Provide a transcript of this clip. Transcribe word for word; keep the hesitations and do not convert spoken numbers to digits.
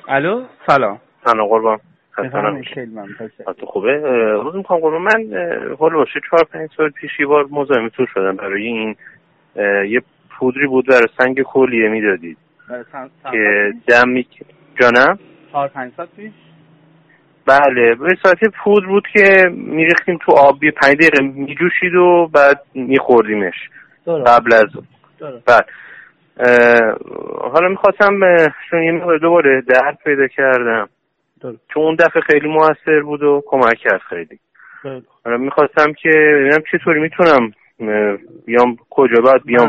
الو سلام. سلام قربان. خسته خیلی ممنون. تو خوبه؟ روز میخوام قربان من حال باشه چهار پنج سال پیش یه بار مزاحمتون شدم برای این یه پودری بود برای سنگ کلیه میدادید که دم می جانم چهار پنج سال پیش. بله به ساعت پودر بود که میریختیم تو آب یه پنج دقیقه میجوشید و بعد میخوردیمش قبل از بعد حالا میخواستم چون یه مقدار دوباره درد پیدا کردم داره. چون اون دفعه خیلی موثر بود و کمک کرد خیلی. حالا میخواستم که ببینم چطوری میتونم بیام کجا باید بیام